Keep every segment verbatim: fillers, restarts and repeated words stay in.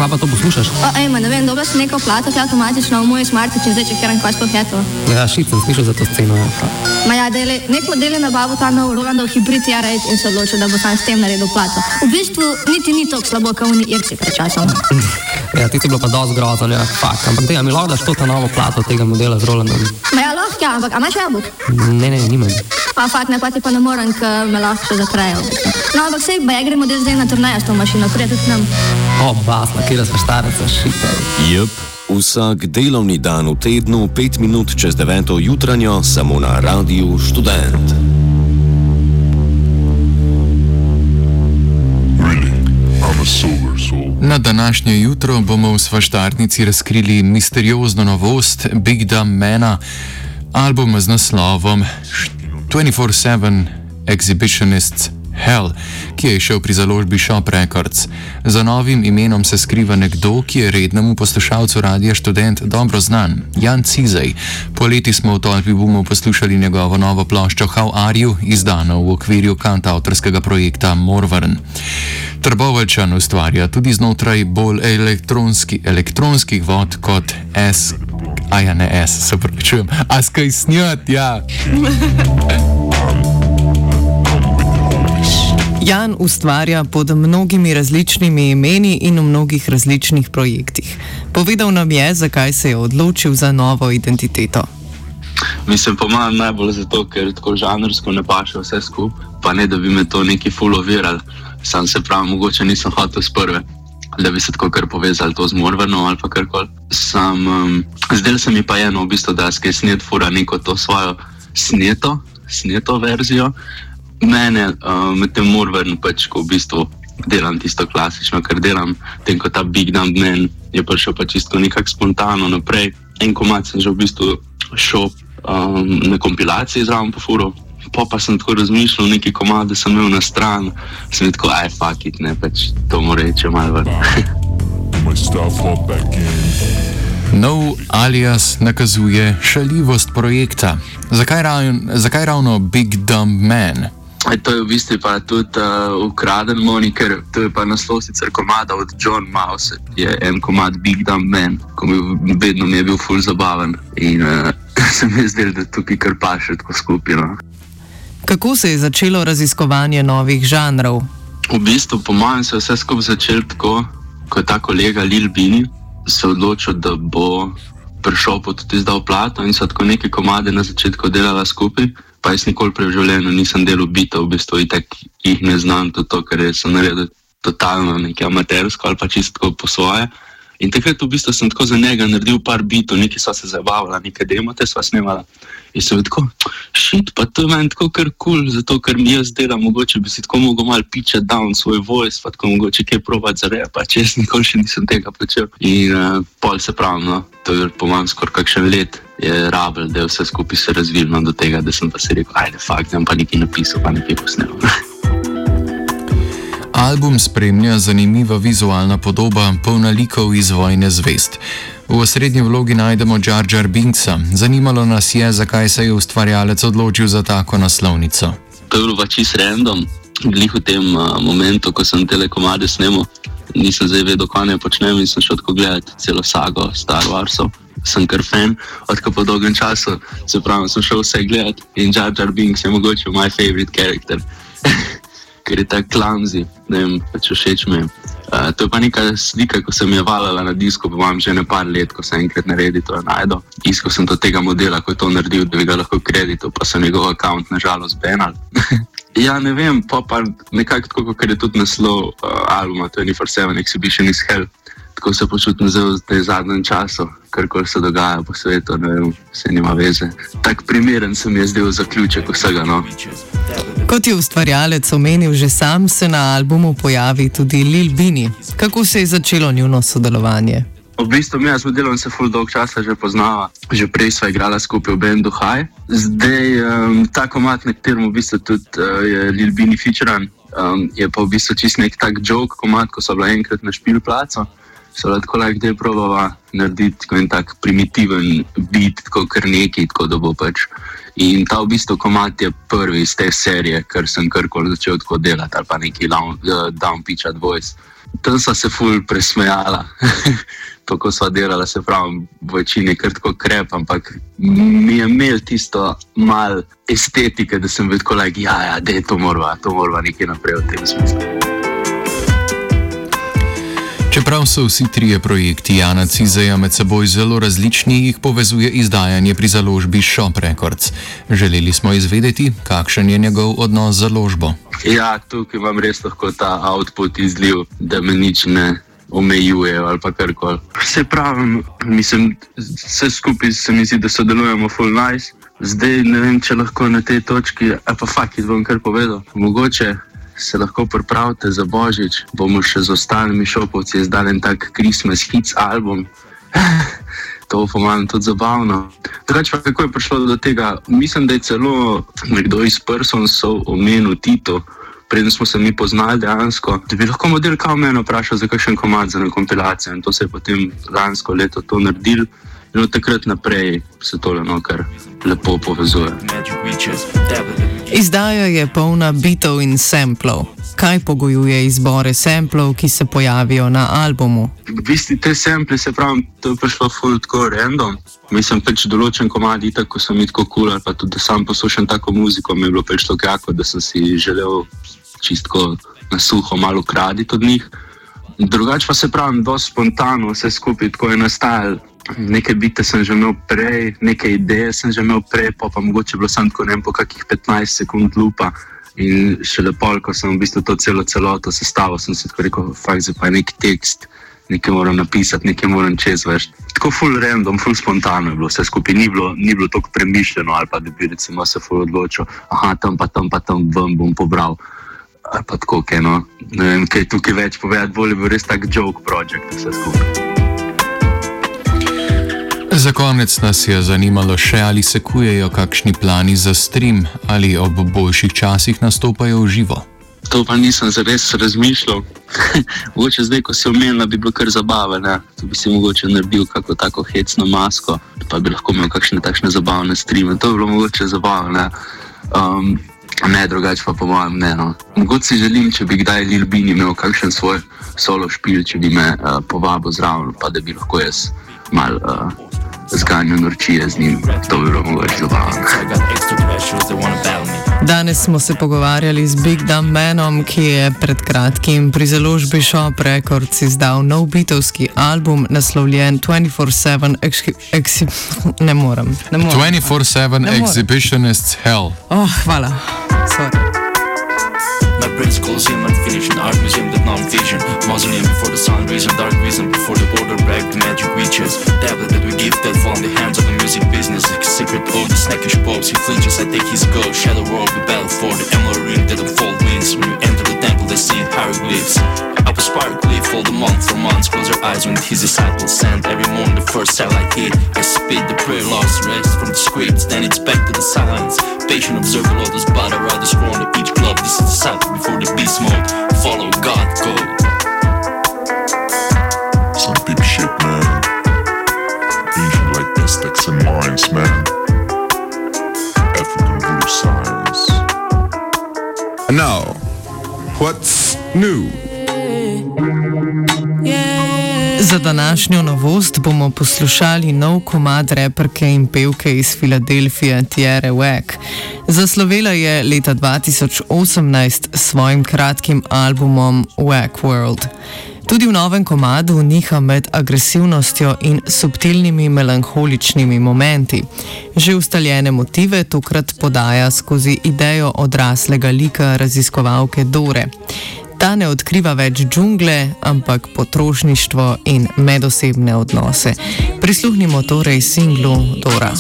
kva pa to poslušaš? O, ej, ne vem, dobro si neko plato, ti avtomatično v moj smartič in zdaj, če kjeram kaj sploh je to. Ja, šit, sem slišal za to sceno. Ja. Ma ja, dele, nek model je nabavil ta nov Rolandov hibrid R osem in se odločil, da bo sam s tem naredil plato. V bistvu niti ni toliko slabo, kot oni Irci pred časom. Ja, ti si bilo pa dosti grozno, ja, fakt. Ampak dej, a mi lahko daš to ta novo plato tega modela z Rolandom? Ma ja, lahko, ja, ampak a imaš jabolk? Ne, ne, nimam. A fakt, ne, pa ti pa ne morem, ker me lahko še zaprejo. No, ampak sej, ba ja gre model zdaj na turnejo s to mašino, prije tudi nam. O, basna, kjera se štareca, šite. Jep, vsak delovni dan v tednu, pet minut čez deveto jutranjo, samo na Radiu Študent. Na današnje jutro bomo v Svaštarnici razkrili misteriozno novost Big Dumb Mana, album z naslovom dvajset štiri sedem Exhibitionists Hell, ki je šel pri založbi Shop Records. Za novim imenom se skriva nekdo, ki je rednemu poslušalcu Radia Študent dobro znan, Jan Cizej. Poleti smo v Tolpi Bumov poslušali njegovo novo ploščo How Are You, izdano v okvirju kantavtorskega projekta Morvarn. Trboveljčan ustvarja tudi znotraj bolj elektronski, elektronskih vod kot S, a ja ne S, se pravičujem, a skaj snjat, ja. Jan ustvarja pod mnogimi različnimi imeni in v mnogih različnih projektih. Povedal nam je, zakaj se je odločil za novo identiteto. Mislim, po mojem najbolj zato, ker tako žanrsko ne paše vse skup, pa ne, da bi me to neki ful oviral. Sam se pravi, mogoče nisem hotel s prve, da bi se tako kar povezali to z Morvarnom ali pa karkoli. Sam, um, zdaj se mi pa eno v bistvu, da skaj snet fura neko to svojo sneto, sneto verzijo. Mene uh, med tem Morvarn pač, ko v bistvu delam tisto klasično, kar delam, tem ko ta Big Dumb Man je prišel pa čisto nekako spontano naprej. En komad sem že v bistvu šel um, na kompilaciji zraven po furu, pa pa sem tako razmišljal, neki komade sem imel na stran, sem je tako, aj fuck it, ne, pač to mora reči malo ven. Nov alias nakazuje šaljivost projekta. Zakaj, rav, zakaj ravno Big Dumb Man? E, to je v bistvu pa tudi uh, ukraden moniker, to je pa naslov sicer komada od John Mouse, je en komad Big Dumb Man, ko mi vedno mi je bil ful zabaven in uh, se mi je zdel, da tukaj kar paše tako skupino. Kako se je začelo raziskovanje novih žanrov? V bistvu po mojem se je vse skupaj začelo tako, ko je ta kolega Lil Bini se odločil, da bo prišel pa tudi izdal plato in so tako neke komade na začetku delala skupaj, pa jaz nikoli prej v življenju nisem delal bitov, v bistvu itak jih ne znam tudi to, ker sem naredil totalno nekaj amatersko ali pa čisto po svoje. In takrat v bistvu sem tako za njega naredil par bitov, neki sva se zabavala, neke demote sva snemala. In sem tako, shit, pa to je meni tako kar cool, zato ker mi jaz delam, mogoče bi si tako mogel malo pitchat down svoj voice, pa tako mogoče kaj probat za rap, pa če jaz nikoli še nisem tega počel. In uh, pol se pravim, no, to je po manj skoraj kakšen let je rabel, da je vse skupaj se razvilno do tega, da sem pa si rekel, ajde, fakt, da pa nekaj napisal, pa nekaj posnel. Album spremlja zanimiva vizualna podoba, polna likov iz Vojne zvezd. V osrednji vlogi najdemo Jar Jar Binksa. Zanimalo nas je, zakaj se je ustvarjalec odločil za tako naslovnico. To je bilo pa čist random. Glih v tem uh, momentu, ko sem tele komade snemal, nisem zdaj vedel, kaj ne počnem in sem šel tako gledati celo sago Star Warsov. Sem kar fan, odko po dolgem času, se pravi, sem šel vse gledati in Jar Jar Binks je mogoče my favorite character. Ker je tak clumsy, ne vem, pač všeč mi je. Uh, to je pa neka slika, ko sem je valala na disku, pa imam že ne par let, ko sem enkrat naredil to najdo. Iskal sem to tega modela, ko je to naredil, da bi ga lahko kreditil, pa sem njegov account nažalost banal. Ja, ne vem, pa pa nekako tako, ker je tudi naslov uh, albuma dvajset štiri sedem Exhibitionists Hell. Tako se počutim zdaj v tej zadnjem času, karkoli se dogaja po svetu, ne vem, vse nima veze. Tak primeren se mi je zdel zaključek vsega, no. Kot je ustvarjalec omenil že sam, se na albumu pojavi tudi Lil Bini. Kako se je začelo njuno sodelovanje? V bistvu mi smo delali se ful dolg časa že poznava, že prej sva igrala skupaj v bendu High. Zdaj, um, ta komad, na katerem v bistvu tudi uh, je Lil Bini featuran, um, je pa v bistvu čist nek tak joke komad, ko so bila enkrat na špilplacu. So lahko lahko del probava narediti tako en tak primitiven beat, tako kar neki, tako da bo pač In ta v bistvu komad je prvi iz te serije, ker sem karkoli začel tako delati, ali pa neki down pitched voice. Tam sva se ful presmejala, tako sva delala, se pravi, v večini kar tako krep, ampak mi je imel tisto mal estetike, da sem bil tako like, ja, ja, dej, to morava, to morava nekaj naprej v tem smislu. Čeprav so vsi trije projekti Jana Cizeja med seboj zelo različni, jih povezuje izdajanje pri založbi Shop Records. Želeli smo izvedeti, kakšen je njegov odnos z založbo. Ja, tukaj imam res lahko ta output izliv, da me nič ne omejuje ali pa karkoli. Se pravim, mislim, vse skupaj se mi zdi, da sodelujemo full nice. Zdaj ne vem, če lahko na tej točki, a pa fuck it, bom kar povedal. Mogoče se lahko pripravite za Božič, bomo še z ostalimi šopovci izdali en tak Christmas hits album. To bo pomalam tudi zabavno. Drugače pa kako je prišlo do tega? Mislim, da je celo nekdo iz Personsov omenil Tito, preden smo se mi poznali dejansko, da bi lahko model kao mene vprašal za kakšen komad za eno kompilacijo. In to se je potem lansko leto to naredil. In od takrat naprej se tole no kar lepo povezuje. Izdaja je polna bitov in samplov. Kaj pogojuje izbore samplov, ki se pojavijo na albumu? V bistvu te sample, se pravi, to je prišlo ful tako random. Mislim, pač določen komad itak, ko sem mi tako cool, ali pa tudi, da sam poslušam tako muziko, mi je bilo pač tako jako, da sem si želel čistko na suho malo ukraditi od njih. Drugače pa se pravim, dosti spontano vse skupaj tako je nastajalo. Neke bite sem že imel prej, neke ideje sem že imel prej, pa pa mogoče bilo sam tako, ne vem, po kakih petnajst sekund lupa. In šele pol, ko sem v bistvu to celo celoto sestavil, sem si tako rekel, fakt, zdaj pa je neki tekst, nekaj moram napisati, nekaj moram čez, veš. Tako full random, full spontano je bilo vse skupaj, ni bilo, ni bilo toliko premišljeno, ali pa da bi recimo se full odločil, aha, tam pa tam pa tam bom, bom pobral. Ali pa tako, kaj no, ne vem, kaj tukaj več povedati, bolje bi res tak joke project vse skupaj. Za konec nas je zanimalo še, ali se kujejo kakšni plani za stream ali ob boljših časih nastopajo v živo. To pa nisem zares razmišljal. Mogoče zdaj, ko si omenila, bi bilo kar zabave, ne? To bi si mogoče naredil kako tako hecno masko, pa bi lahko imel kakšne takšne zabavne streame. To bi bilo mogoče zabavne. Um, ne, drugače pa po mojem ne. No. Mogoče si želim, če bi kdaj Lil Bini imel kakšen svoj solo špil, če bi me uh, povabil zraven, pa da bi lahko jaz mal uh, zganjal norčije z njim. To bi bilo mogoče zabavno. Danes smo se pogovarjali z Big Dumb Manom, ki je pred kratkim pri založbi Shop Records izdal nov beatovski album, naslovljen dvajset štiri sedem exhi... Ne morem. Ne morem. dvajset štiri sedem Exhibitionists Hell. Oh, hvala. Sorry. My brain's closing, unfinished art museum that non-vision. Mausoleum before the sun, reason, dark reason before the border break, the magic reaches. Tablet that we give that fall in the hands of the music business. Secret ode, the snackish popes, he flinches, I take his go. Shadow world, we battle for the emerald ring that unfold wings. When you enter the temple, they see hieroglyphs. Up a sparkly, fold a month for months. Close your eyes when his disciples send. Every morning the first satellite hit. I spit the prayer lost rest from the scripts. Then it's back to the silence. Patient observe the lotus, but I rather scroll on each club. This is the cycle before the beast mode. Follow God code. Some deep shit, man. Ancient like mystics and minds, man. African voodoo science. And now, what's new? Za današnjo novost bomo poslušali nov komad reperke in pevke iz Filadelfije Tierra Whack. Zaslovela je leta dva tisoč osemnajst s svojim kratkim albumom Whack World. Tudi v novem komadu niha med agresivnostjo in subtilnimi melanholičnimi momenti. Že ustaljene motive tokrat podaja skozi idejo odraslega lika raziskovalke Dore. Ta ne odkriva več džungle, ampak potrošništvo in medosebne odnose. Prisluhnimo torej singlu Dora.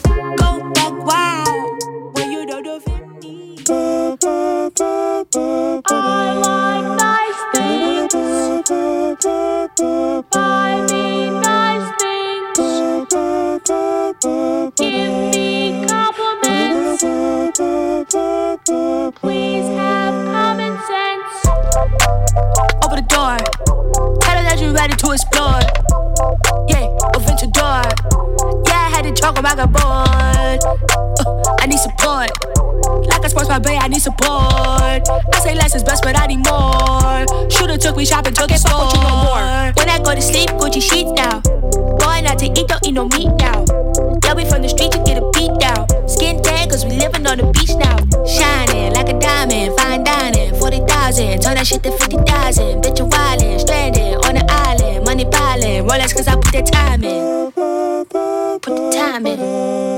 Please have common sense. Open the door. Tell her that you're ready to explore. Yeah, adventure door. Yeah, I had to talk about my board. Uh, I I need support. Like a sports my bay, I need support. I say less is best, but I need more. Shooter took me shopping, took it so you no more. When I go to sleep, Gucci sheets now. Going out to eat, don't eat no meat now. They'll be from the street to get a beat down. Skin tan, cause we living on the beach now. Shining like a diamond, fine dining, forty thousand. Turn that shit to fifty thousand. Bitch, you wildin', stranded on the island. Money piling, Rolex cause I put that time in. Put the time in.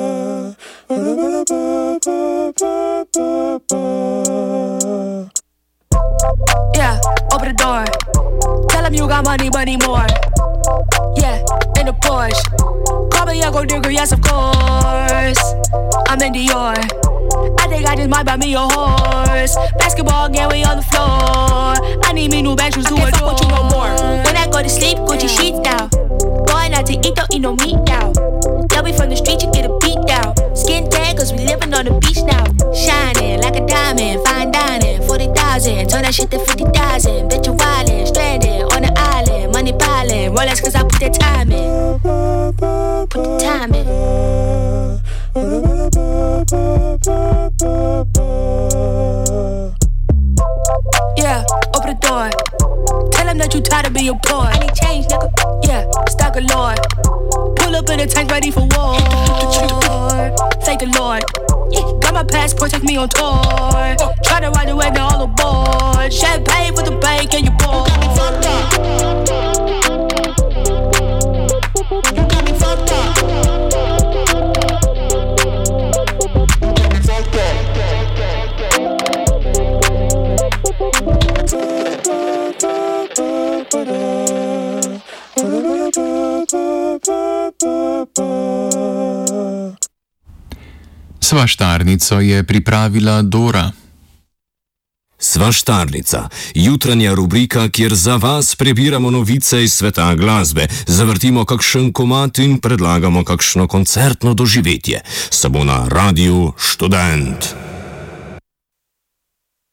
Yeah, open the door. Tell him you got money, money more. Yeah, in the Porsche. Call me a gold digger, yes of course. I'm in Dior. I think I just might buy me a horse. Basketball game, we on the floor. I need me new bank shoes to adore. You no more. When I go to sleep, Gucci sheets now. Going out to eat, don't eat no meat now. They'll be from the street, you get a beat down. Skin tan, cause we living on the beach now. Shining like a diamond, fine dining, forty thousand. Turn that shit to fifty thousand. Bitch, you wildin', stranded on the island. Money piling, Rolex cause I put that time in. Put the time in. Yeah, open the door. Tell him that you tired of being poor. I need change, nigga. Yeah, stock galore. Pull up in a tank ready for war. Thank the Lord. Got my passport, take me on tour. Try to ride away, now all aboard. Champagne with the bank and you bored. You got me fucked up. Svaštarnico je pripravila Dora. Svaštarnica, jutranja rubrika, kjer za vas prebiramo novice iz sveta glasbe, zavrtimo kakšen komad in predlagamo kakšno koncertno doživetje. Samo na Radiu Študent.